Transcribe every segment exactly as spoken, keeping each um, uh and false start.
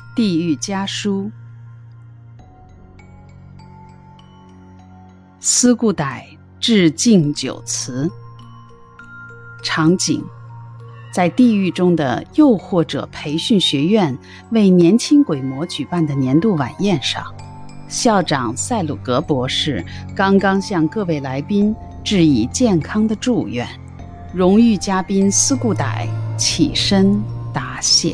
地狱家书。思故歹致敬酒词。场景：在地狱中的诱惑者培训学院为年轻鬼魔举办的年度晚宴上，校长塞鲁格博士刚刚向各位来宾致以健康的祝愿，荣誉嘉宾思故歹起身答谢。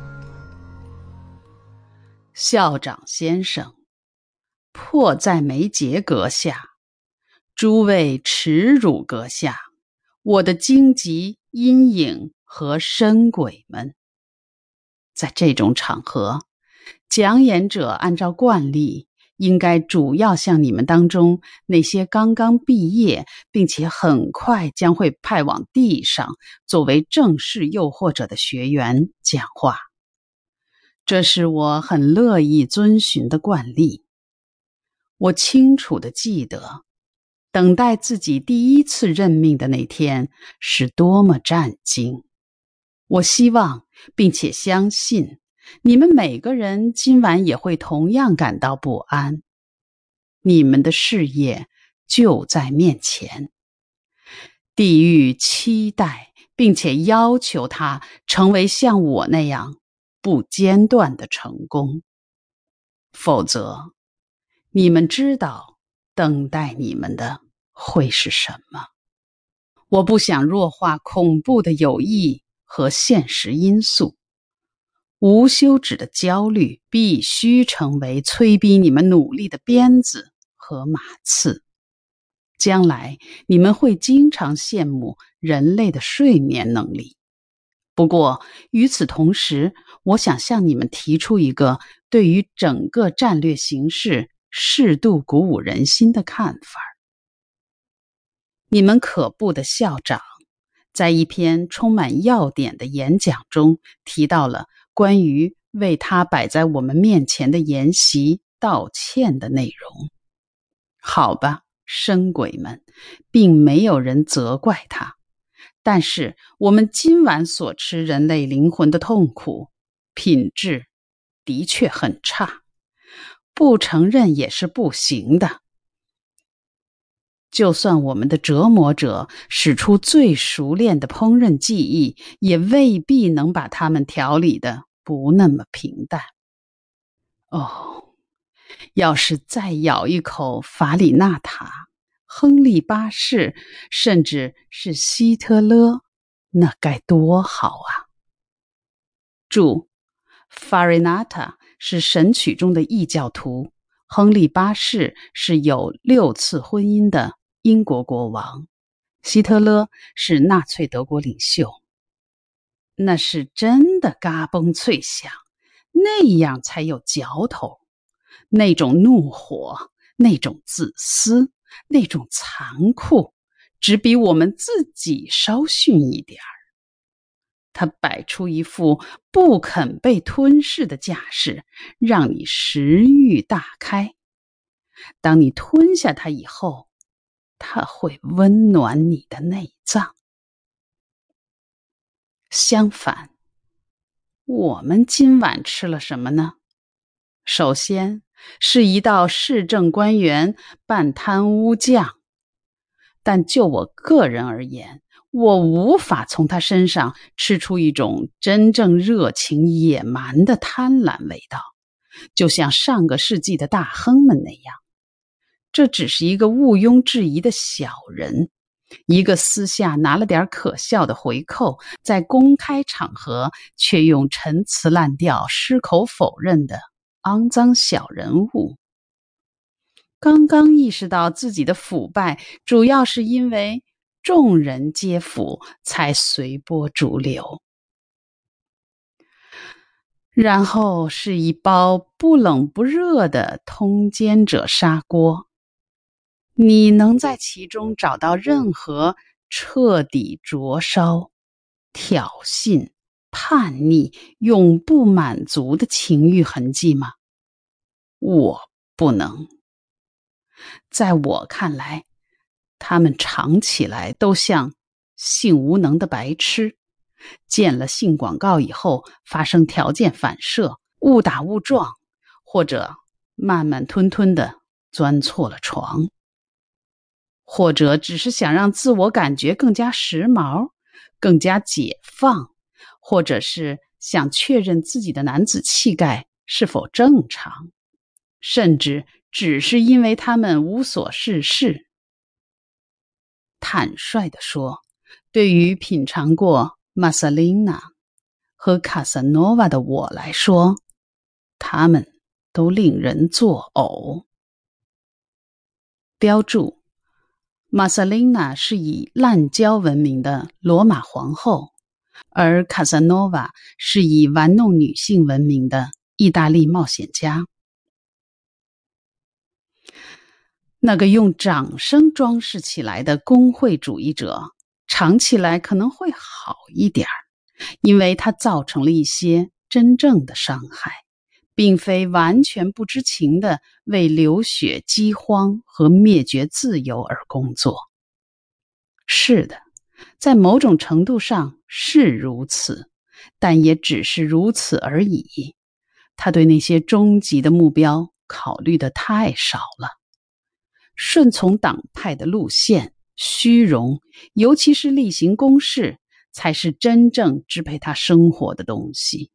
校长先生，迫在眉睫阁下，诸位耻辱阁下，我的荆棘、阴影和深鬼们。在这种场合，讲演者按照惯例应该主要向你们当中那些刚刚毕业并且很快将会派往地上作为正式诱惑者的学员讲话，这是我很乐意遵循的惯例。我清楚地记得，等待自己第一次任命的那天是多么战惊。我希望并且相信你们每个人今晚也会同样感到不安。你们的事业就在面前，地狱期待并且要求它成为像我那样不间断的成功，否则你们知道等待你们的会是什么。我不想弱化恐怖的有益和现实因素，无休止的焦虑必须成为催逼你们努力的鞭子和马刺。将来你们会经常羡慕人类的睡眠能力。不过与此同时，我想向你们提出一个对于整个战略形势适度鼓舞人心的看法。你们可怖的校长在一篇充满要点的演讲中提到了关于为他摆在我们面前的筵席道歉的内容。好吧，深鬼们，并没有人责怪他，但是我们今晚所吃人类灵魂的痛苦品质的确很差，不承认也是不行的。就算我们的折磨者使出最熟练的烹饪技艺，也未必能把它们调理得不那么平淡。哦，要是再咬一口法里纳塔、亨利八世，甚至是希特勒，那该多好啊！注：法里纳塔是神曲中的异教徒，亨利八世是有六次婚姻的英国国王，希特勒是纳粹德国领袖。那是真的嘎嘣脆响，那样才有嚼头。那种怒火，那种自私，那种残酷，只比我们自己稍逊一点儿。他摆出一副不肯被吞噬的架势，让你食欲大开。当你吞下它以后，它会温暖你的内脏。相反，我们今晚吃了什么呢？首先是一道市政官员扮贪污匠，但就我个人而言，我无法从他身上吃出一种真正热情野蛮的贪婪味道，就像上个世纪的大亨们那样。这只是一个毋庸置疑的小人，一个私下拿了点可笑的回扣，在公开场合却用陈词滥调矢口否认的肮脏小人物。刚刚意识到自己的腐败主要是因为众人皆腐，才随波逐流。然后是一包不冷不热的通奸者砂锅，你能在其中找到任何彻底灼烧、挑衅、叛逆、永不满足的情欲痕迹吗？我不能。在我看来，他们尝起来都像性无能的白痴，见了性广告以后发生条件反射， 误打误撞，或者慢慢吞吞地钻错了床，或者只是想让自我感觉更加时髦，更加解放，或者是想确认自己的男子气概是否正常，甚至只是因为他们无所事事。坦率地说，对于品尝过玛萨琳娜和卡萨诺瓦的我来说，他们都令人作呕。标注：玛萨琳娜是以滥交闻名的罗马皇后，而卡萨诺瓦是以玩弄女性闻名的意大利冒险家。那个用掌声装饰起来的工会主义者，尝起来可能会好一点，因为他造成了一些真正的伤害，并非完全不知情地为流血、饥荒和灭绝自由而工作。是的，在某种程度上是如此，但也只是如此而已。他对那些终极的目标考虑得太少了。顺从党派的路线，虚荣，尤其是例行公事，才是真正支配他生活的东西。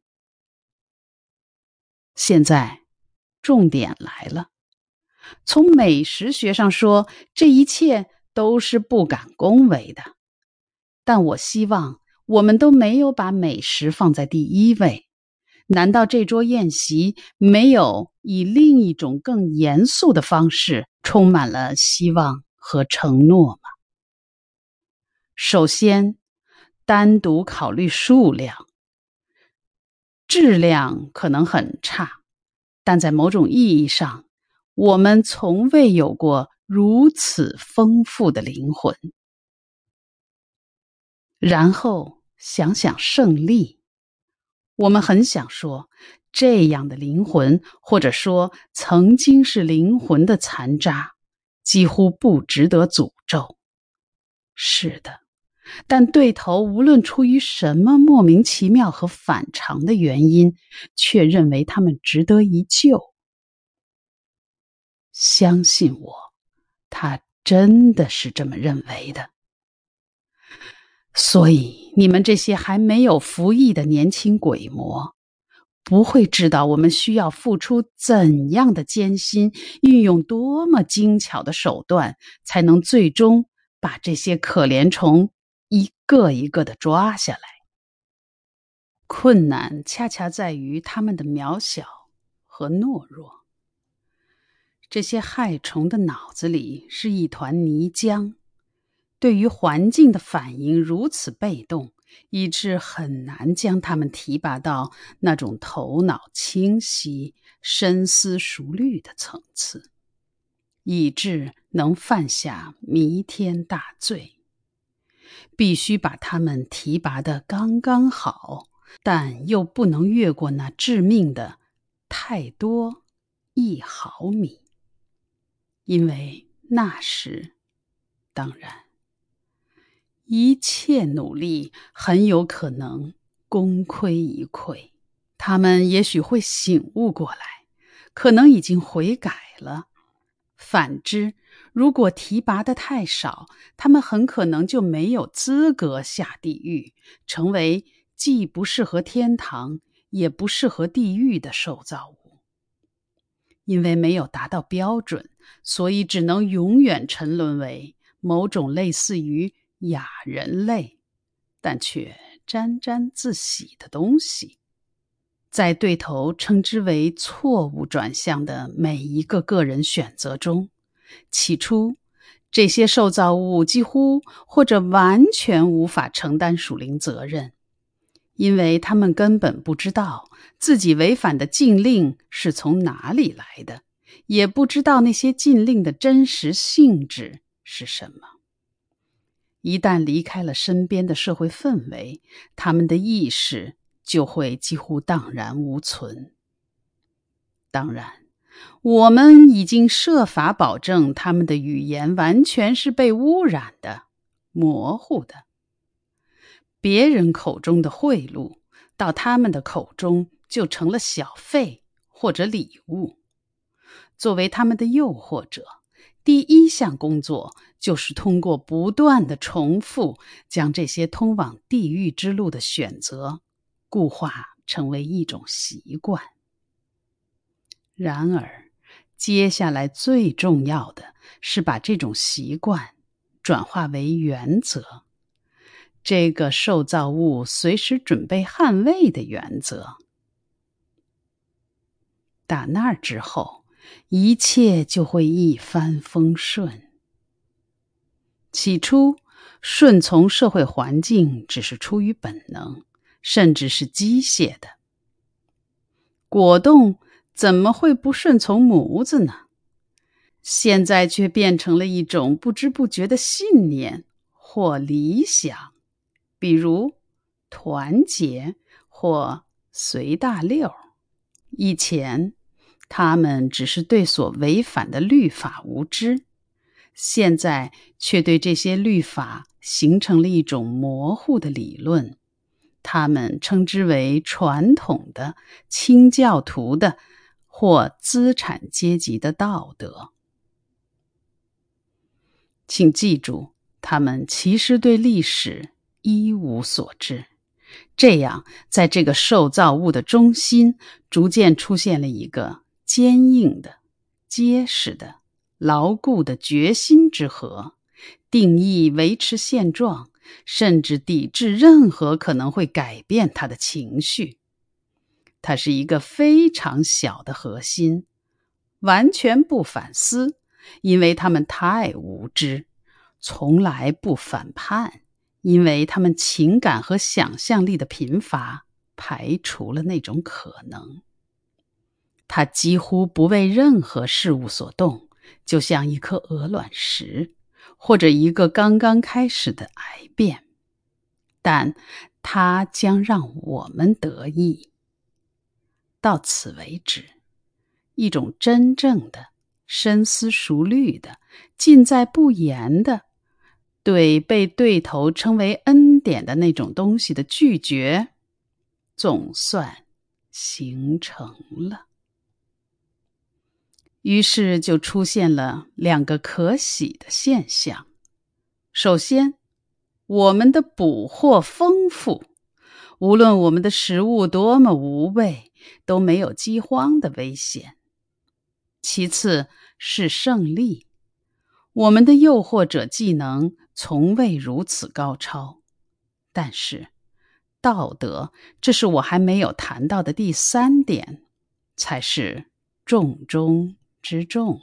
现在，重点来了。从美食学上说，这一切都是不敢恭维的。但我希望我们都没有把美食放在第一位。难道这桌宴席没有以另一种更严肃的方式充满了希望和承诺吗？首先，单独考虑数量，质量可能很差，但在某种意义上，我们从未有过如此丰富的灵魂。然后想想胜利。我们很想说，这样的灵魂，或者说曾经是灵魂的残渣，几乎不值得诅咒。是的，但对头无论出于什么莫名其妙和反常的原因，却认为他们值得一救。相信我，他真的是这么认为的。所以你们这些还没有服役的年轻鬼魔，不会知道我们需要付出怎样的艰辛，运用多么精巧的手段，才能最终把这些可怜虫一个一个的抓下来。困难恰恰在于他们的渺小和懦弱。这些害虫的脑子里是一团泥浆，对于环境的反应如此被动，以致很难将他们提拔到那种头脑清晰、深思熟虑的层次，以致能犯下弥天大罪。必须把他们提拔得刚刚好，但又不能越过那致命的太多一毫米，因为那时，当然，一切努力很有可能功亏一篑。他们也许会醒悟过来，可能已经悔改了。反之，如果提拔得太少，他们很可能就没有资格下地狱，成为既不适合天堂，也不适合地狱的受造物。因为没有达到标准，所以只能永远沉沦为某种类似于亚人类，但却沾沾自喜的东西。在对头称之为错误转向的每一个个人选择中，起初这些受造物几乎或者完全无法承担属灵责任，因为他们根本不知道自己违反的禁令是从哪里来的，也不知道那些禁令的真实性质是什么。一旦离开了身边的社会氛围，他们的意识就会几乎荡然无存。当然，我们已经设法保证他们的语言完全是被污染的、模糊的。别人口中的贿赂，到他们的口中就成了小费或者礼物。作为他们的诱惑者，第一项工作就是通过不断的重复，将这些通往地狱之路的选择固化成为一种习惯。然而，接下来最重要的是把这种习惯转化为原则，这个受造物随时准备捍卫的原则。打那儿之后，一切就会一帆风顺。起初，顺从社会环境只是出于本能，甚至是机械的。果冻怎么会不顺从模子呢？现在却变成了一种不知不觉的信念或理想，比如团结或随大溜。以前他们只是对所违反的律法无知，现在却对这些律法形成了一种模糊的理论，他们称之为传统的、清教徒的或资产阶级的道德。请记住，他们其实对历史一无所知。这样，在这个受造物的中心，逐渐出现了一个坚硬的、结实的、牢固的决心之河，定义维持现状，甚至抵制任何可能会改变它的情绪。它是一个非常小的核心，完全不反思，因为他们太无知，从来不反叛，因为他们情感和想象力的贫乏排除了那种可能。他几乎不为任何事物所动，就像一颗鹅卵石，或者一个刚刚开始的癌变，但他将让我们得益。到此为止，一种真正的、深思熟虑的、尽在不言的，对被对头称为恩典的那种东西的拒绝，总算形成了。于是就出现了两个可喜的现象。首先，我们的捕获丰富，无论我们的食物多么无味，都没有饥荒的危险。其次是胜利，我们的诱惑者技能从未如此高超。但是道德，这是我还没有谈到的第三点，才是重中之重。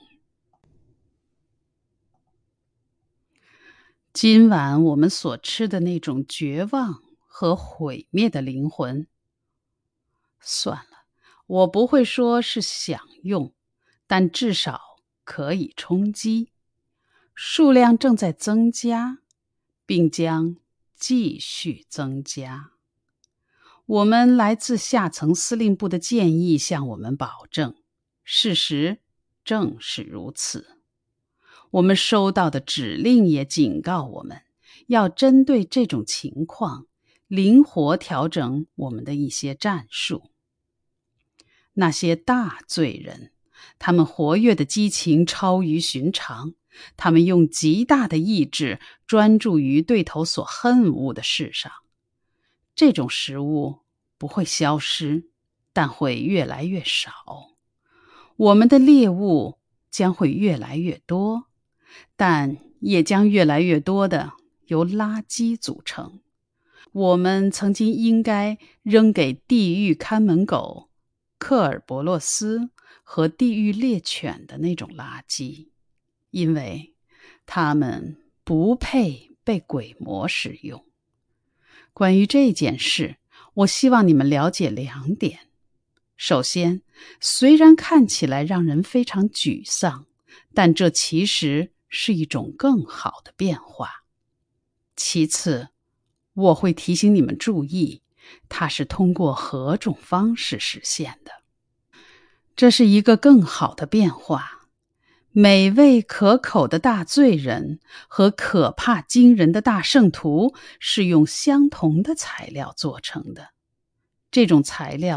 今晚我们所吃的那种绝望和毁灭的灵魂，算了，我不会说是享用，但至少可以充饥。数量正在增加，并将继续增加。我们来自下层司令部的建议向我们保证，事实正是如此。我们收到的指令也警告我们，要针对这种情况，灵活调整我们的一些战术。那些大罪人，他们活跃的激情超于寻常，他们用极大的意志专注于对头所恨恶的事上。这种食物不会消失，但会越来越少。我们的猎物将会越来越多，但也将越来越多的由垃圾组成。我们曾经应该扔给地狱看门狗克尔伯洛斯和地狱猎犬的那种垃圾，因为它们不配被鬼魔使用。关于这件事，我希望你们了解两点。首先，虽然看起来让人非常沮丧，但这其实是一种更好的变化。其次，我会提醒你们注意，它是通过何种方式实现的。这是一个更好的变化。美味可口的大罪人和可怕惊人的大圣徒是用相同的材料做成的。这种材料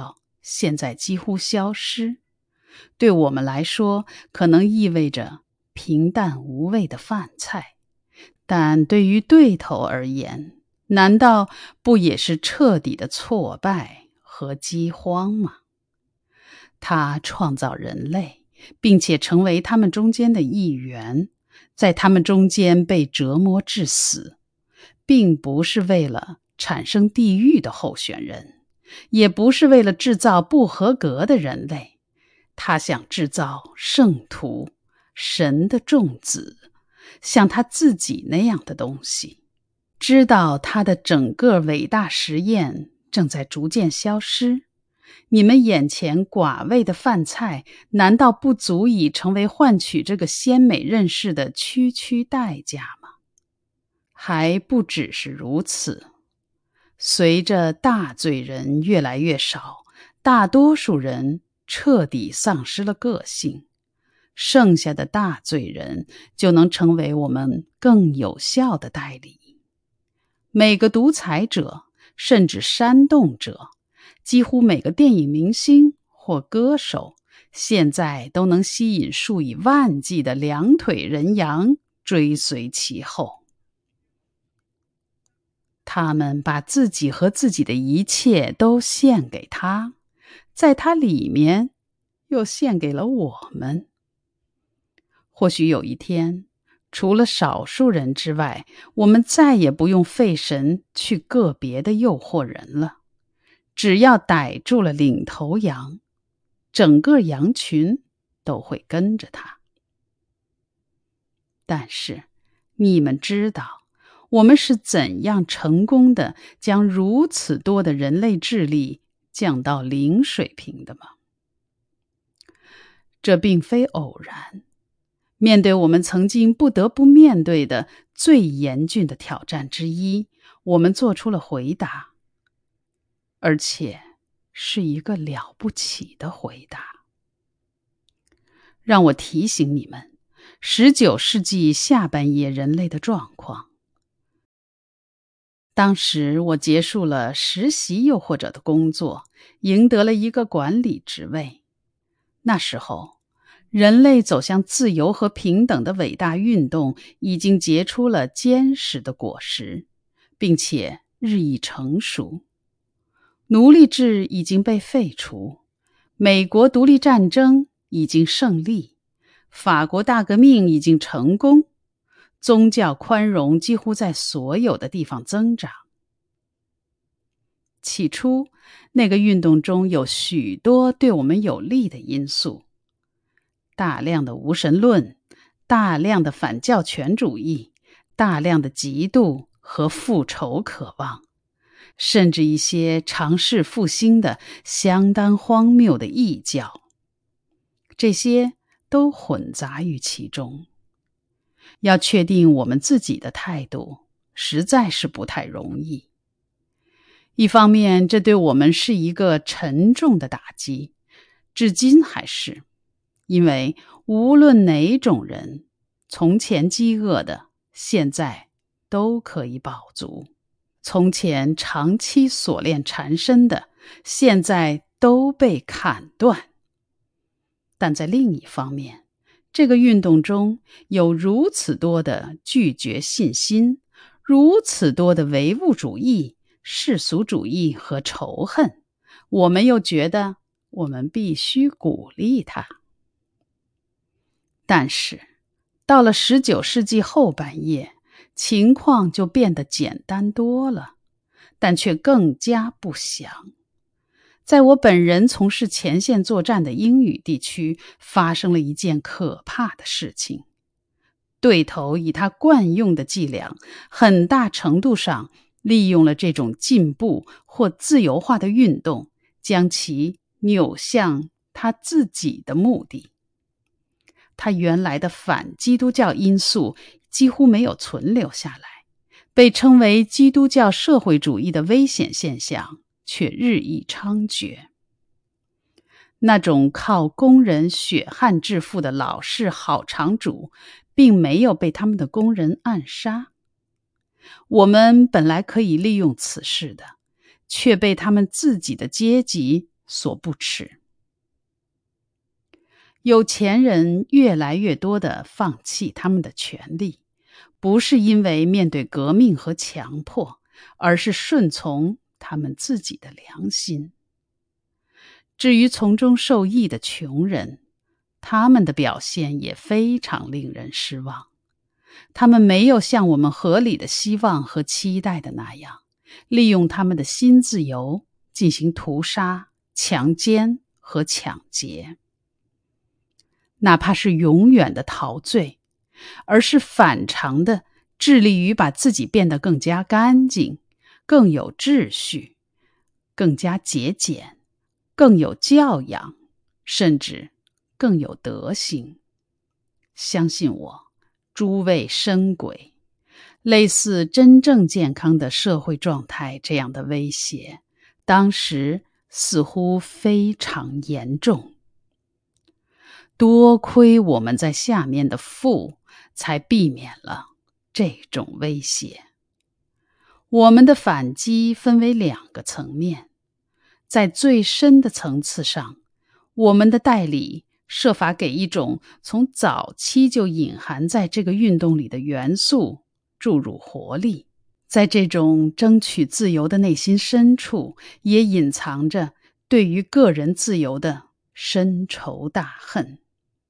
现在几乎消失。对我们来说，可能意味着平淡无味的饭菜，但对于对头而言，难道不也是彻底的挫败和饥荒吗？他创造人类，并且成为他们中间的一员，在他们中间被折磨致死，并不是为了产生地狱的候选人，也不是为了制造不合格的人类。他想制造圣徒，神的众子，像他自己那样的东西。知道他的整个伟大实验正在逐渐消失，你们眼前寡味的饭菜难道不足以成为换取这个鲜美认识的区区代价吗？还不只是如此，随着大罪人越来越少，大多数人彻底丧失了个性，剩下的大罪人就能成为我们更有效的代理。每个独裁者，甚至煽动者，几乎每个电影明星或歌手，现在都能吸引数以万计的两腿人羊追随其后。他们把自己和自己的一切都献给他，在他里面又献给了我们。或许有一天，除了少数人之外，我们再也不用费神去个别的诱惑人了。只要逮住了领头羊，整个羊群都会跟着他。但是，你们知道，我们是怎样成功的将如此多的人类智力降到零水平的吗？这并非偶然。面对我们曾经不得不面对的最严峻的挑战之一，我们做出了回答，而且是一个了不起的回答。让我提醒你们，十九世纪下半叶人类的状况。当时我结束了实习诱惑者的工作，赢得了一个管理职位。那时候，人类走向自由和平等的伟大运动已经结出了坚实的果实，并且日益成熟。奴隶制已经被废除，美国独立战争已经胜利，法国大革命已经成功，宗教宽容几乎在所有的地方增长。起初，那个运动中有许多对我们有利的因素，大量的无神论，大量的反教权主义，大量的嫉妒和复仇渴望，甚至一些尝试复兴的相当荒谬的异教，这些都混杂于其中。要确定我们自己的态度，实在是不太容易。一方面，这对我们是一个沉重的打击，至今还是，因为无论哪种人，从前饥饿的，现在都可以饱足；从前长期锁链缠身的，现在都被砍断。但在另一方面，这个运动中有如此多的拒绝信心，如此多的唯物主义、世俗主义和仇恨，我们又觉得我们必须鼓励它。但是，到了十九世纪后半叶，情况就变得简单多了，但却更加不详。在我本人从事前线作战的英语地区，发生了一件可怕的事情。对头以他惯用的伎俩，很大程度上利用了这种进步或自由化的运动，将其扭向他自己的目的。他原来的反基督教因素几乎没有存留下来，被称为基督教社会主义的危险现象却日益猖獗。那种靠工人血汗致富的老式好厂主，并没有被他们的工人暗杀。我们本来可以利用此事的，却被他们自己的阶级所不齿。有钱人越来越多地放弃他们的权利，不是因为面对革命和强迫，而是顺从他们自己的良心。至于从中受益的穷人，他们的表现也非常令人失望。他们没有像我们合理的希望和期待的那样，利用他们的新自由进行屠杀、强奸和抢劫，哪怕是永远的陶醉，而是反常的致力于把自己变得更加干净，更有秩序，更加节俭，更有教养，甚至更有德行。相信我，诸位深鬼，类似真正健康的社会状态这样的威胁，当时似乎非常严重。多亏我们在下面的父，才避免了这种威胁。我们的反击分为两个层面，在最深的层次上，我们的代理设法给一种从早期就隐含在这个运动里的元素注入活力，在这种争取自由的内心深处，也隐藏着对于个人自由的深仇大恨。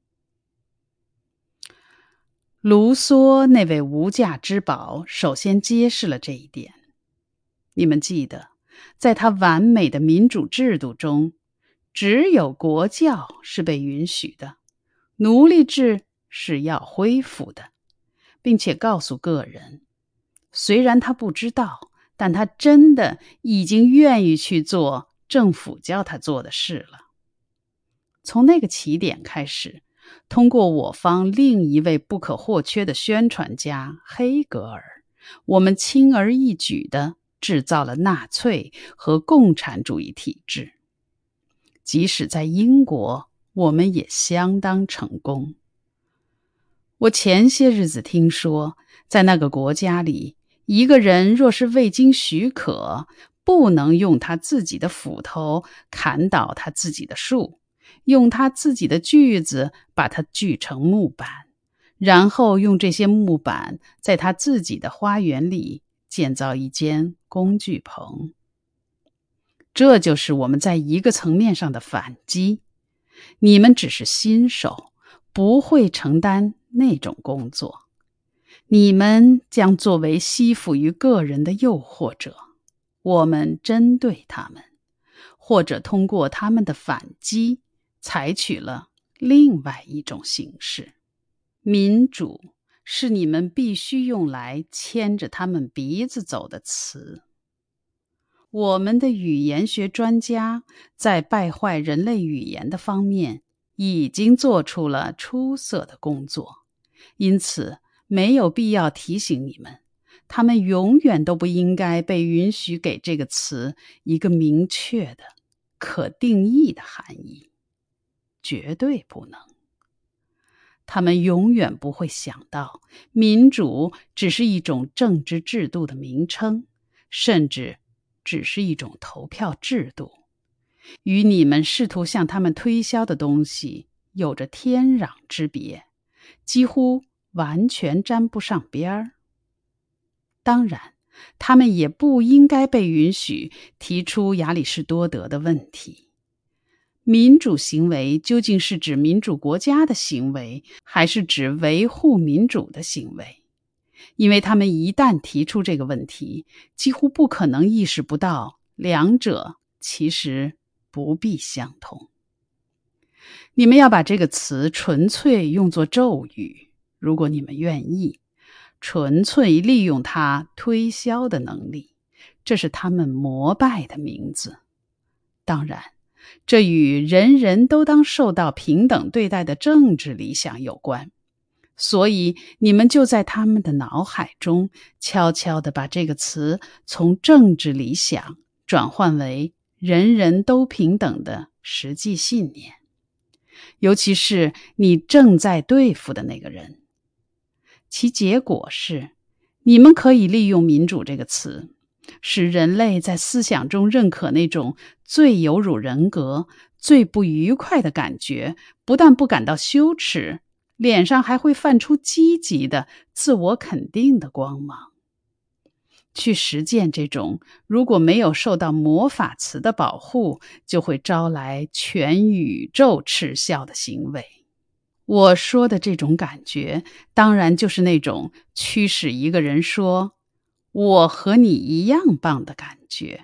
卢梭那位无价之宝首先揭示了这一点。你们记得，在他完美的民主制度中，只有国教是被允许的，奴隶制是要恢复的，并且告诉个人，虽然他不知道，但他真的已经愿意去做政府叫他做的事了。从那个起点开始，通过我方另一位不可或缺的宣传家黑格尔，我们轻而易举地制造了纳粹和共产主义体制。即使在英国，我们也相当成功。我前些日子听说，在那个国家里，一个人若是未经许可，不能用他自己的斧头砍倒他自己的树，用他自己的锯子把它锯成木板，然后用这些木板在他自己的花园里建造一间工具棚。这就是我们在一个层面上的反击。你们只是新手，不会承担那种工作。你们将作为吸附于个人的诱惑者，我们针对他们，或者通过他们的反击，采取了另外一种形式。民主是你们必须用来牵着他们鼻子走的词。我们的语言学专家在败坏人类语言的方面已经做出了出色的工作，因此没有必要提醒你们，他们永远都不应该被允许给这个词一个明确的、可定义的含义，绝对不能。他们永远不会想到，民主只是一种政治制度的名称，甚至只是一种投票制度，与你们试图向他们推销的东西有着天壤之别，几乎完全沾不上边儿。当然，他们也不应该被允许提出亚里士多德的问题。民主行为究竟是指民主国家的行为，还是指维护民主的行为？因为他们一旦提出这个问题，几乎不可能意识不到两者其实不必相同。你们要把这个词纯粹用作咒语，如果你们愿意，纯粹利用它推销的能力，这是他们膜拜的名字。当然，这与人人都当受到平等对待的政治理想有关，所以你们就在他们的脑海中悄悄地把这个词从政治理想转换为人人都平等的实际信念，尤其是你正在对付的那个人。其结果是，你们可以利用民主这个词，使人类在思想中认可那种最有辱人格、最不愉快的感觉，不但不感到羞耻，脸上还会泛出积极的、自我肯定的光芒。去实践这种如果没有受到魔法词的保护，就会招来全宇宙嗤笑的行为。我说的这种感觉，当然就是那种驱使一个人说我和你一样棒的感觉。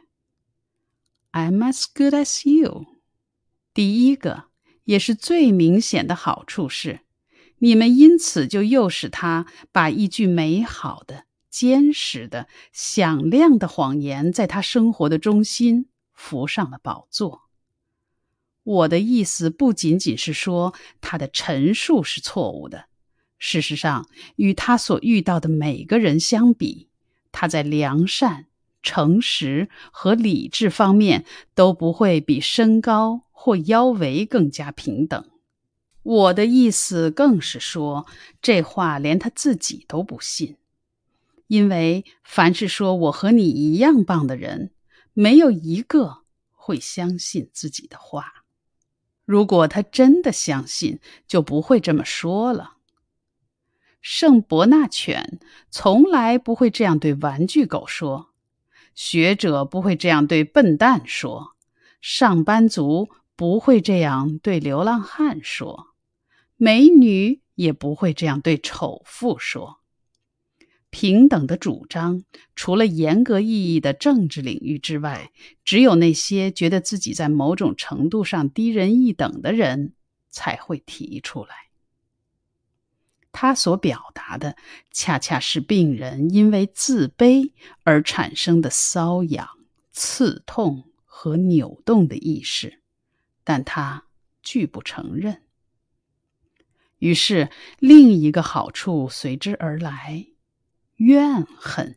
I'm as good as you。 第一个也是最明显的好处是，你们因此就诱使他把一句美好的、坚实的、响亮的谎言在他生活的中心扶上了宝座。我的意思不仅仅是说他的陈述是错误的，事实上，与他所遇到的每个人相比，他在良善、诚实和理智方面都不会比身高或腰围更加平等。我的意思更是说，这话连他自己都不信。因为凡是说我和你一样棒的人，没有一个会相信自己的话。如果他真的相信，就不会这么说了。圣伯纳犬从来不会这样对玩具狗说，学者不会这样对笨蛋说，上班族不会这样对流浪汉说，美女也不会这样对丑妇说。平等的主张，除了严格意义的政治领域之外，只有那些觉得自己在某种程度上低人一等的人才会提出来。他所表达的，恰恰是病人因为自卑而产生的瘙痒、刺痛和扭动的意识，但他拒不承认。于是，另一个好处随之而来，怨恨。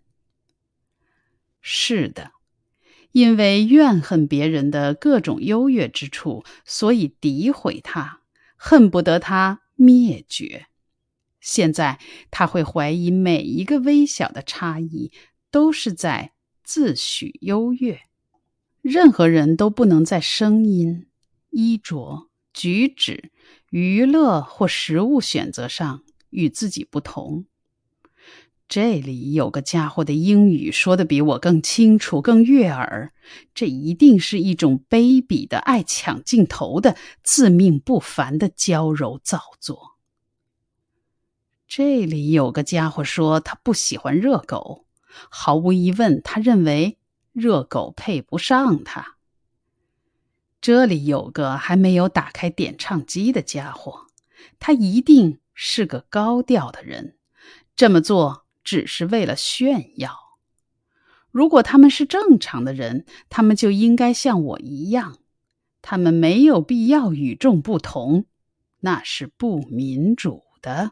是的，因为怨恨别人的各种优越之处，所以诋毁他，恨不得他灭绝。现在他会怀疑每一个微小的差异都是在自诩优越。任何人都不能在声音、衣着、举止、娱乐或食物选择上与自己不同。这里有个家伙的英语说得比我更清楚、更悦耳，这一定是一种卑鄙的、爱抢镜头的、自命不凡的娇柔造作。这里有个家伙说他不喜欢热狗，毫无疑问，他认为热狗配不上他。这里有个还没有打开点唱机的家伙，他一定是个高调的人，这么做只是为了炫耀。如果他们是正常的人，他们就应该像我一样，他们没有必要与众不同，那是不民主的。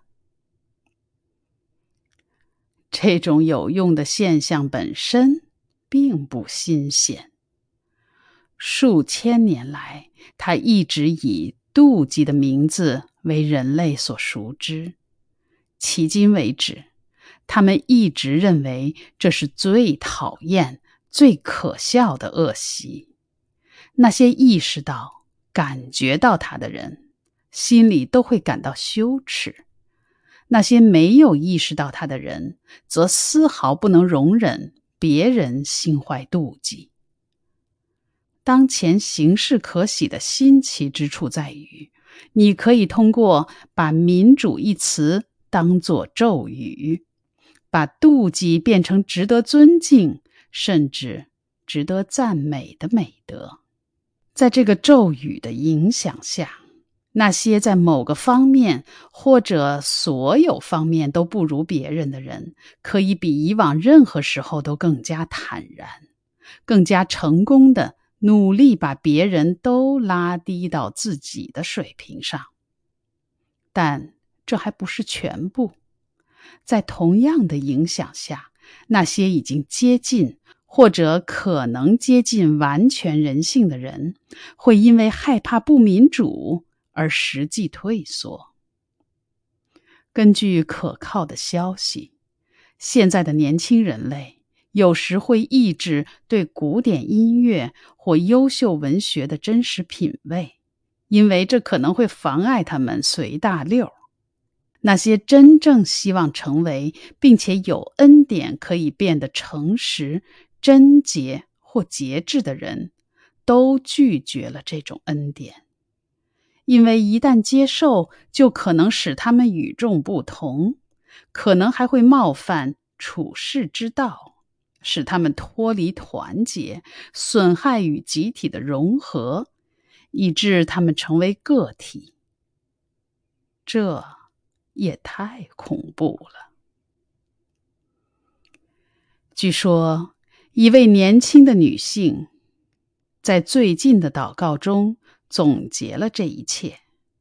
这种有用的现象本身并不新鲜。数千年来，它一直以妒忌的名字为人类所熟知。迄今为止，他们一直认为这是最讨厌、最可笑的恶习。那些意识到、感觉到它的人，心里都会感到羞耻。那些没有意识到它的人，则丝毫不能容忍别人心怀妒忌。当前形势可喜的新奇之处在于，你可以通过把民主一词当作咒语，把妒忌变成值得尊敬，甚至值得赞美的美德。在这个咒语的影响下，那些在某个方面或者所有方面都不如别人的人，可以比以往任何时候都更加坦然，更加成功地努力把别人都拉低到自己的水平上。但这还不是全部。在同样的影响下，那些已经接近或者可能接近完全人性的人，会因为害怕不民主而实际退缩。根据可靠的消息，现在的年轻人类， 有时会抑制对古典音乐或优秀文学的真实品味，因为这可能会妨碍他们随大溜。那些真正希望成为并且有恩典可以变得诚实、贞洁或节制的人，都拒绝了这种恩典，因为一旦接受，就可能使他们与众不同，可能还会冒犯处世之道，使他们脱离团结，损害与集体的融合，以致他们成为个体。这也太恐怖了。据说，一位年轻的女性在最近的祷告中总结了这一切。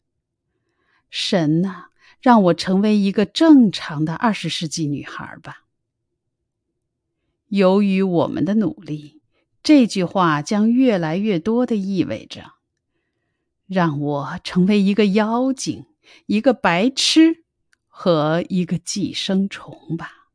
神啊，让我成为一个正常的二十世纪女孩吧。由于我们的努力，这句话将越来越多地意味着，让我成为一个妖精，一个白痴和一个寄生虫吧。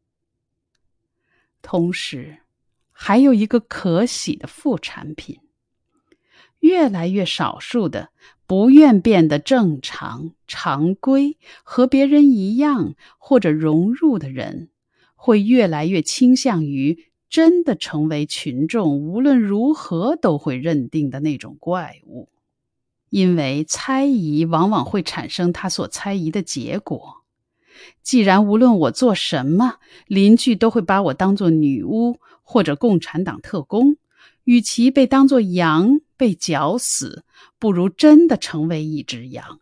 同时，还有一个可喜的副产品。越来越少数的不愿变得正常、常规，和别人一样或者融入的人，会越来越倾向于真的成为群众无论如何都会认定的那种怪物。因为猜疑往往会产生他所猜疑的结果。既然无论我做什么，邻居都会把我当作女巫或者共产党特工，与其被当作羊被绞死，不如真的成为一只羊。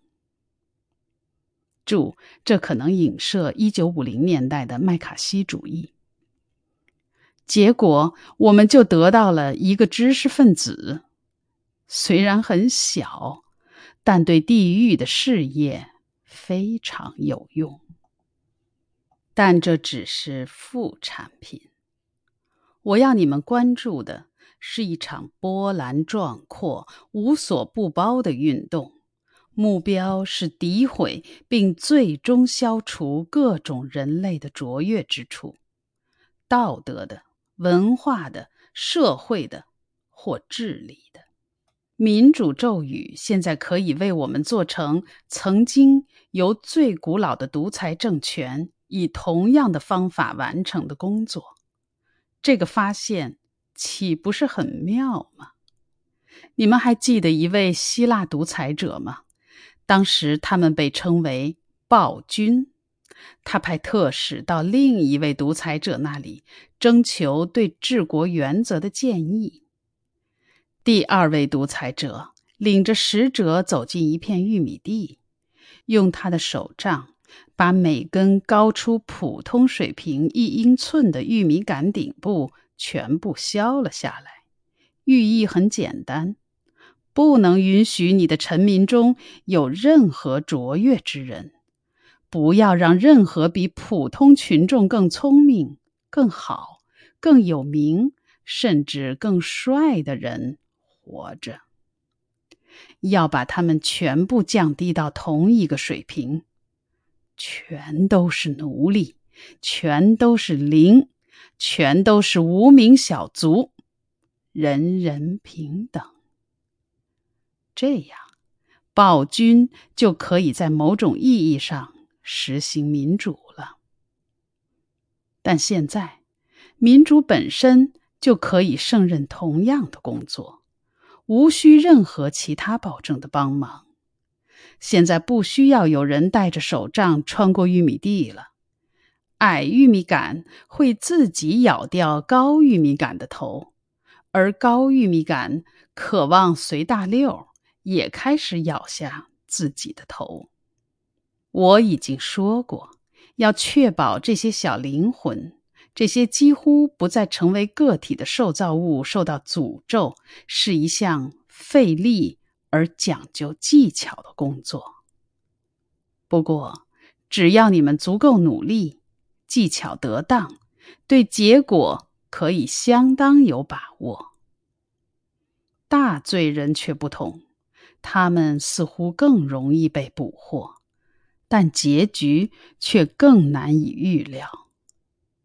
注：这可能影射一九五零年代的麦卡锡主义。结果，我们就得到了一个知识分子，虽然很小，但对地狱的事业非常有用。但这只是副产品。我要你们关注的是一场波澜壮阔、无所不包的运动，目标是诋毁并最终消除各种人类的卓越之处，道德的、文化的、社会的或治理的。民主咒语现在可以为我们做成曾经由最古老的独裁政权以同样的方法完成的工作。这个发现岂不是很妙吗？你们还记得一位希腊独裁者吗？当时他们被称为暴君。他派特使到另一位独裁者那里，征求对治国原则的建议。第二位独裁者领着使者走进一片玉米地，用他的手杖把每根高出普通水平一英寸的玉米杆顶部全部削了下来。寓意很简单，不能允许你的臣民中有任何卓越之人，不要让任何比普通群众更聪明、更好、更有名，甚至更帅的人活着。要把他们全部降低到同一个水平，全都是奴隶，全都是零，全都是无名小卒，人人平等。这样，暴君就可以在某种意义上实行民主了。但现在，民主本身就可以胜任同样的工作，无需任何其他保证的帮忙。现在不需要有人带着手杖穿过玉米地了，矮玉米杆会自己咬掉高玉米杆的头，而高玉米杆渴望随大溜，也开始咬下自己的头。我已经说过，要确保这些小灵魂，这些几乎不再成为个体的受造物受到诅咒，是一项费力而讲究技巧的工作。不过，只要你们足够努力，技巧得当，对结果可以相当有把握。大罪人却不同，他们似乎更容易被捕获，但结局却更难以预料。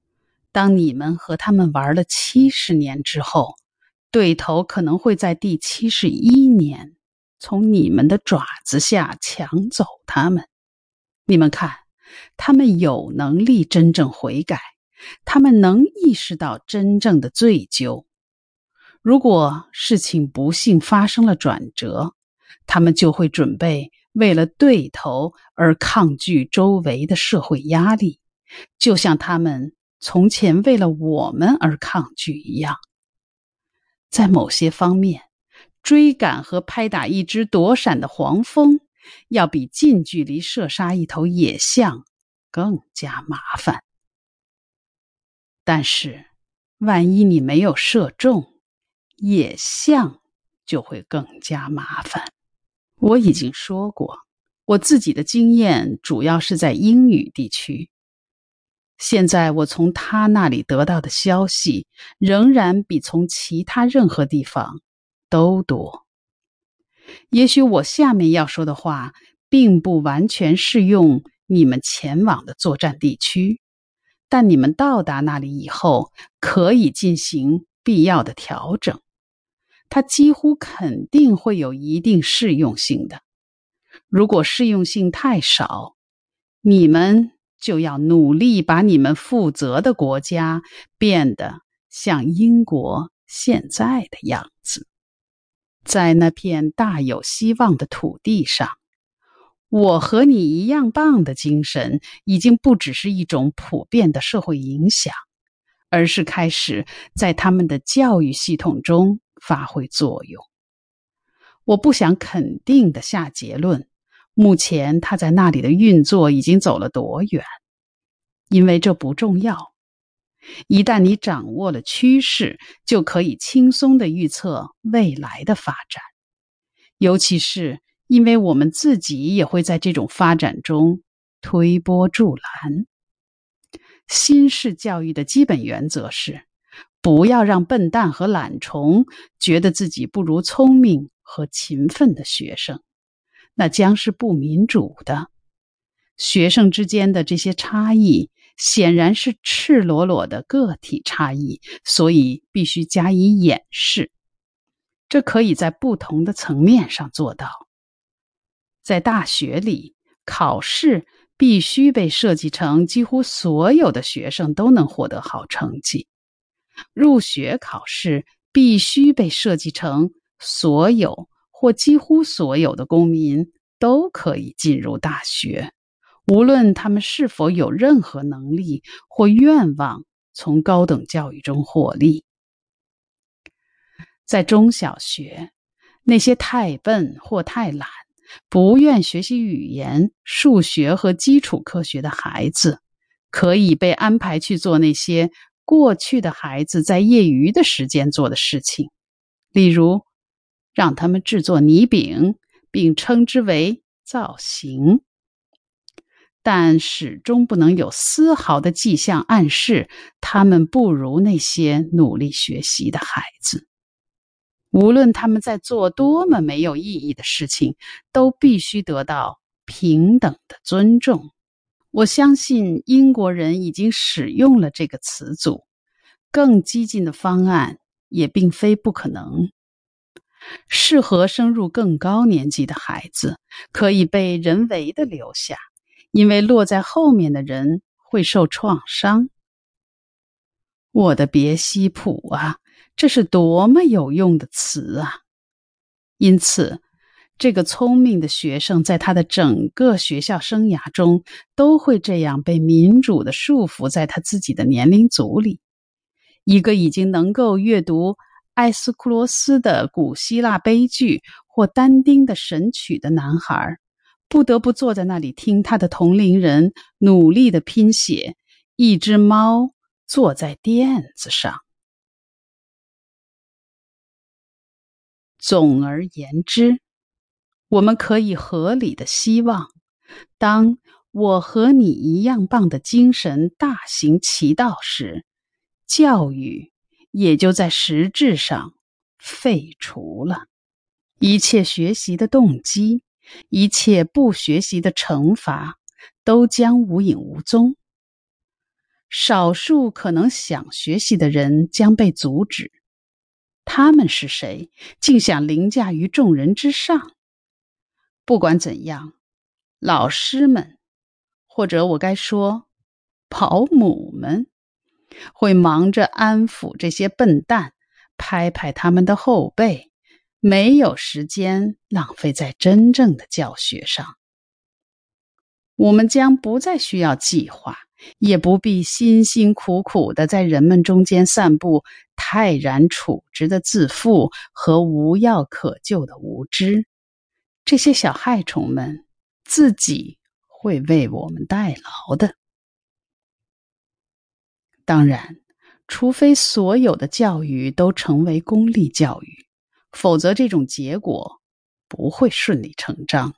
当你们和他们玩了七十年之后，对头可能会在第七十一年从你们的爪子下抢走他们。你们看，他们有能力真正悔改，他们能意识到真正的罪疚。如果事情不幸发生了转折，他们就会准备为了对头而抗拒周围的社会压力，就像他们从前为了我们而抗拒一样。在某些方面，追赶和拍打一只躲闪的黄蜂，要比近距离射杀一头野象更加麻烦。但是，万一你没有射中，野象就会更加麻烦。我已经说过，我自己的经验主要是在英语地区。现在我从他那里得到的消息，仍然比从其他任何地方都多。也许我下面要说的话，并不完全适用你们前往的作战地区，但你们到达那里以后，可以进行必要的调整。它几乎肯定会有一定适用性的。如果适用性太少，你们就要努力把你们负责的国家变得像英国现在的样子。在那片大有希望的土地上，我和你一样棒的精神已经不只是一种普遍的社会影响，而是开始在他们的教育系统中发挥作用。我不想肯定地下结论，目前他在那里的运作已经走了多远，因为这不重要。一旦你掌握了趋势，就可以轻松地预测未来的发展，尤其是因为我们自己也会在这种发展中推波助澜。新式教育的基本原则是，不要让笨蛋和懒虫觉得自己不如聪明和勤奋的学生，那将是不民主的。学生之间的这些差异显然是赤裸裸的个体差异，所以必须加以掩饰。这可以在不同的层面上做到。在大学里，考试必须被设计成几乎所有的学生都能获得好成绩。入学考试必须被设计成所有或几乎所有的公民都可以进入大学，无论他们是否有任何能力或愿望从高等教育中获利。在中小学，那些太笨或太懒，不愿学习语言、数学和基础科学的孩子，可以被安排去做那些过去的孩子在业余的时间做的事情，例如让他们制作泥饼，并称之为造型。但始终不能有丝毫的迹象暗示他们不如那些努力学习的孩子。无论他们在做多么没有意义的事情，都必须得到平等的尊重。我相信英国人已经使用了这个词组，更激进的方案也并非不可能。适合升入更高年级的孩子可以被人为地留下，因为落在后面的人会受创伤。我的别西卜啊，这是多么有用的词啊！因此，这个聪明的学生在他的整个学校生涯中都会这样被民主地束缚在他自己的年龄组里。一个已经能够阅读埃斯库罗斯的古希腊悲剧或但丁的神曲的男孩，不得不坐在那里听他的同龄人努力地拼写一只猫坐在垫子上。总而言之，我们可以合理的希望，当我和你一样棒的精神大行其道时，教育也就在实质上废除了。一切学习的动机，一切不学习的惩罚，都将无影无踪。 少数可能想学习的人将被阻止。他们是谁，竟想凌驾于众人之上？不管怎样，老师们，或者我该说保姆们，会忙着安抚这些笨蛋，拍拍他们的后背，没有时间浪费在真正的教学上。我们将不再需要计划，也不必辛辛苦苦地在人们中间散布泰然处之的自负和无药可救的无知。这些小害虫们自己会为我们代劳的。当然，除非所有的教育都成为公立教育，否则这种结果不会顺理成章。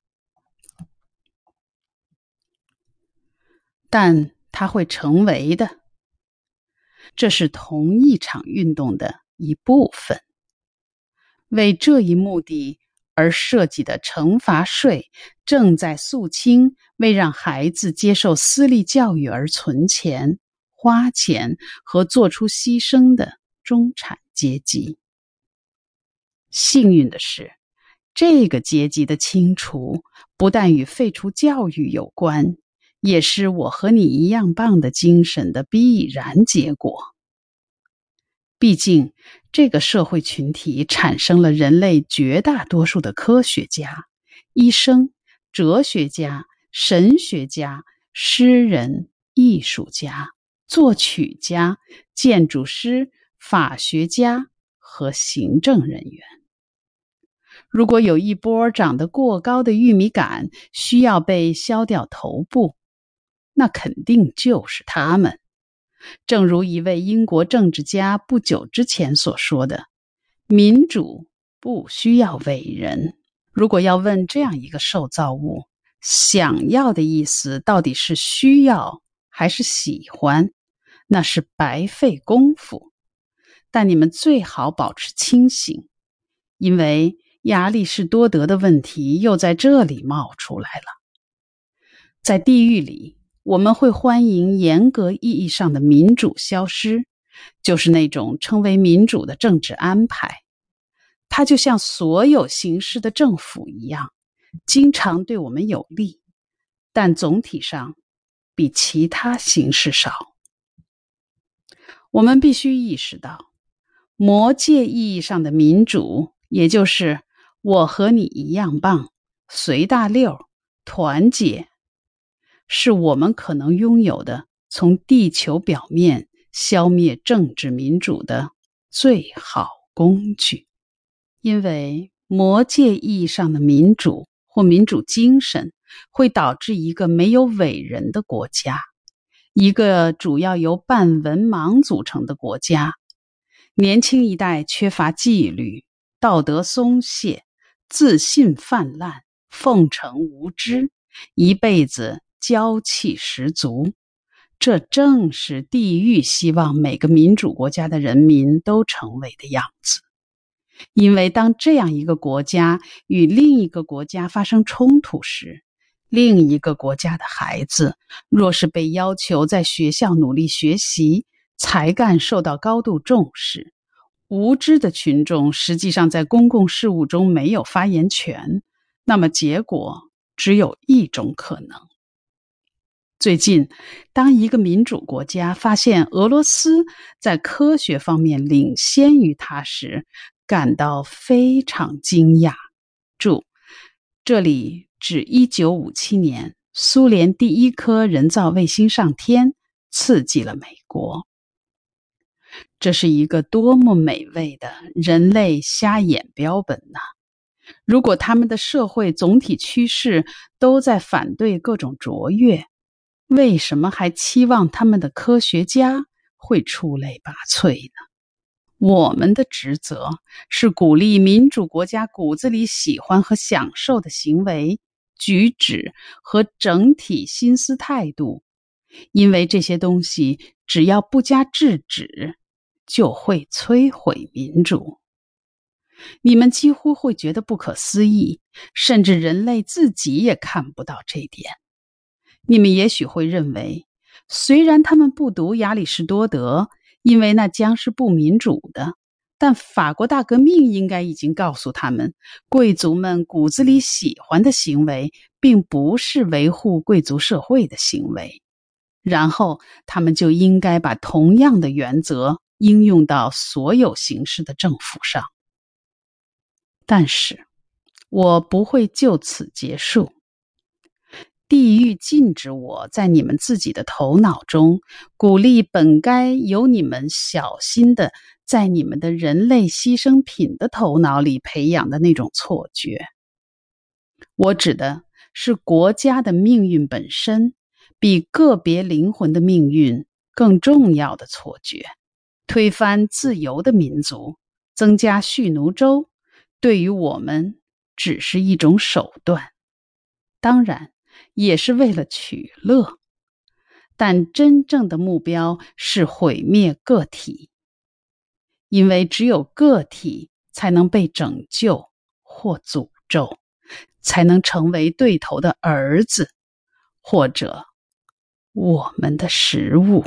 但它会成为的，这是同一场运动的一部分。为这一目的而设计的惩罚税，正在肃清为让孩子接受私立教育而存钱、花钱和做出牺牲的中产阶级。幸运的是，这个阶级的清除不但与废除教育有关，也是我和你一样棒的精神的必然结果。毕竟，这个社会群体产生了人类绝大多数的科学家、医生、哲学家、神学家、诗人、艺术家、作曲家、建筑师、法学家和行政人员。如果有一波长得过高的玉米杆需要被削掉头部，那肯定就是他们。正如一位英国政治家不久之前所说的，民主不需要伟人。如果要问这样一个受造物，想要的意思到底是需要还是喜欢，那是白费功夫。但你们最好保持清醒，因为亚里士多德的问题又在这里冒出来了。在地狱里，我们会欢迎严格意义上的民主消失，就是那种称为民主的政治安排。它就像所有形式的政府一样，经常对我们有利，但总体上比其他形式少。我们必须意识到，魔界意义上的民主，也就是我和你一样棒，随大溜，团结，是我们可能拥有的从地球表面消灭政治民主的最好工具。因为魔界意义上的民主或民主精神会导致一个没有伟人的国家，一个主要由半文盲组成的国家。年轻一代缺乏纪律，道德松懈，自信泛滥，奉承无知，一辈子娇气十足。这正是地狱希望每个民主国家的人民都成为的样子。因为当这样一个国家与另一个国家发生冲突时，另一个国家的孩子若是被要求在学校努力学习，才干受到高度重视，无知的群众实际上在公共事务中没有发言权，那么结果只有一种可能。最近，当一个民主国家发现俄罗斯在科学方面领先于它时，感到非常惊讶。注：这里指一九五七年苏联第一颗人造卫星上天，刺激了美国。这是一个多么美味的人类瞎眼标本呐！如果他们的社会总体趋势都在反对各种卓越，为什么还期望他们的科学家会出类拔萃呢？我们的职责是鼓励民主国家骨子里喜欢和享受的行为、举止和整体心思态度，因为这些东西只要不加制止，就会摧毁民主。你们几乎会觉得不可思议，甚至人类自己也看不到这点。你们也许会认为， 虽然他们不读亚里士多德，因为那将是不民主的，但法国大革命应该已经告诉他们，贵族们骨子里喜欢的行为并不是维护贵族社会的行为，然后他们就应该把同样的原则应用到所有形式的政府上。但是我不会就此结束。地狱禁止我在你们自己的头脑中鼓励本该由你们小心的在你们的人类牺牲品的头脑里培养的那种错觉。我指的是国家的命运本身比个别灵魂的命运更重要的错觉。推翻自由的民族，增加蓄奴州，对于我们只是一种手段，当然也是为了取乐，但真正的目标是毁灭个体，因为只有个体才能被拯救或诅咒，才能成为对头的儿子，或者我们的食物。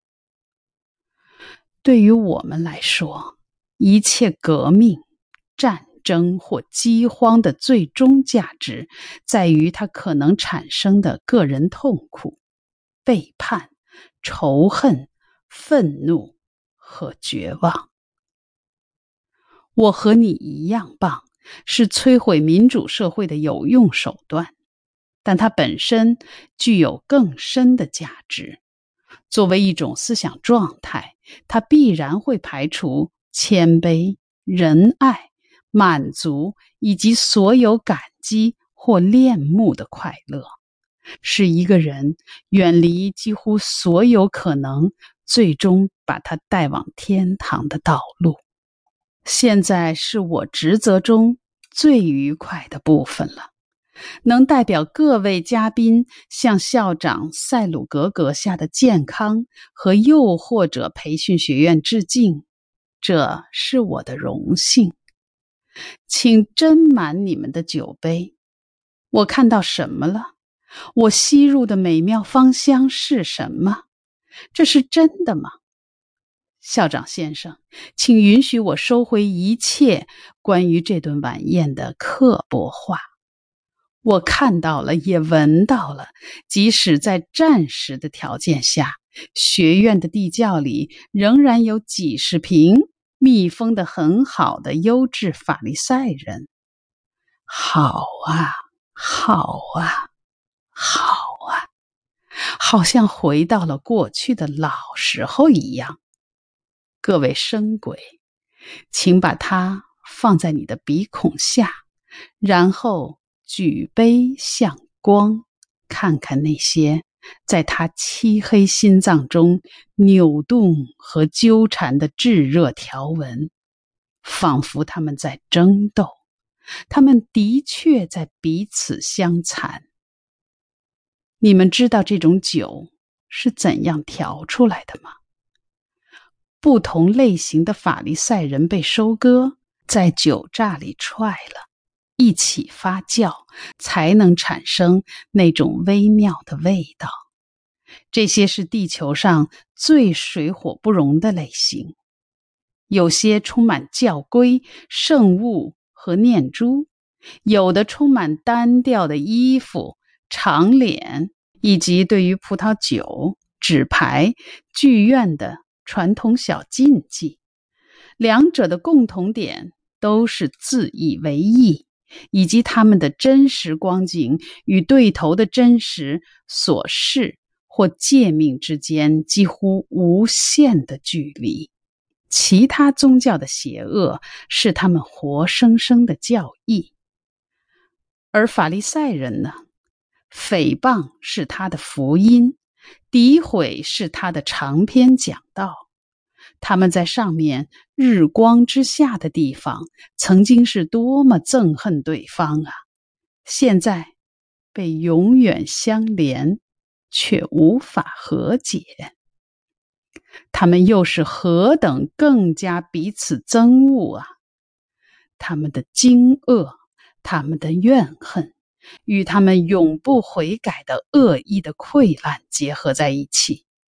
对于我们来说，一切革命、战争或饥荒的最终价值在于它可能产生的个人痛苦、背叛、仇恨、愤怒和绝望。我和你一样棒，是摧毁民主社会的有用手段，但它本身具有更深的价值。作为一种思想状态，它必然会排除谦卑、仁爱、满足以及所有感激或恋慕的快乐，使一个人远离几乎所有可能最终把他带往天堂的道路。现在是我职责中最愉快的部分了，能代表各位嘉宾向校长塞鲁格阁下的健康和诱惑者培训学院致敬，这是我的荣幸。请斟满你们的酒杯。我看到什么了？我吸入的美妙芳香是什么？这是真的吗？校长先生，请允许我收回一切关于这顿晚宴的刻薄话。我看到了，也闻到了，即使在战时的条件下，学院的地窖里仍然有几十瓶密封得很好的优质法利赛人。好啊，好啊，好啊，好像回到了过去的老时候一样。各位生鬼，请把它放在你的鼻孔下，然后举杯向光，看看那些在他漆黑心脏中扭动和纠缠的炙热条纹，仿佛他们在争斗，他们的确在彼此相残。你们知道这种酒是怎样调出来的吗？不同类型的法利赛人被收割，在酒榨里踹了，一起发酵，才能产生那种微妙的味道。这些是地球上最水火不容的类型，有些充满教规、圣物和念珠，有的充满单调的衣服、长脸，以及对于葡萄酒、纸牌、剧院的传统小禁忌。两者的共同点都是自以为意，以及他们的真实光景与对头的真实所示或诫命之间几乎无限的距离。其他宗教的邪恶是他们活生生的教义，而法利赛人呢？诽谤是他的福音，诋毁是他的长篇讲道。他们在上面日光之下的地方曾经是多么憎恨对方啊，现在被永远相连，却无法和解。他们又是何等更加彼此憎恶啊！他们的惊愕，他们的怨恨，与他们永不悔改的恶意的溃烂结合在一起，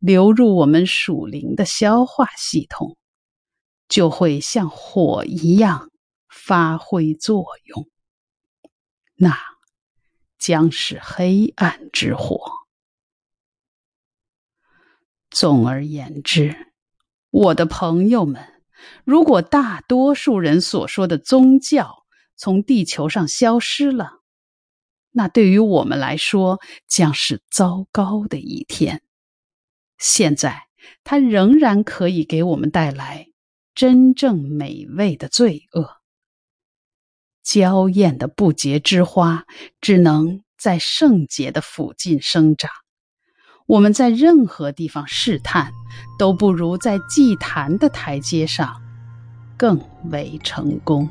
流入我们属灵的消化系统，就会像火一样发挥作用，那将是黑暗之火。总而言之，我的朋友们，如果大多数人所说的宗教从地球上消失了，那对于我们来说将是糟糕的一天。现在，它仍然可以给我们带来真正美味的罪恶。娇艳的不洁之花只能在圣洁的附近生长。我们在任何地方试探，都不如在祭坛的台阶上更为成功。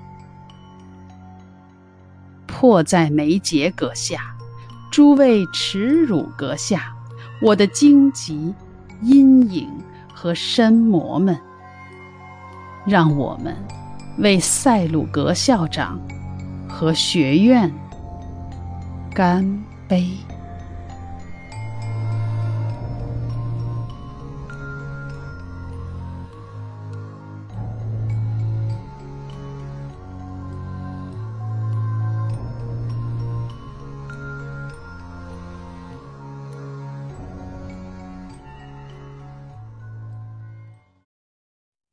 迫在眉睫阁下，诸位耻辱阁下，我的荆棘、阴影和深魔们，让我们为塞鲁格校长和学院干杯。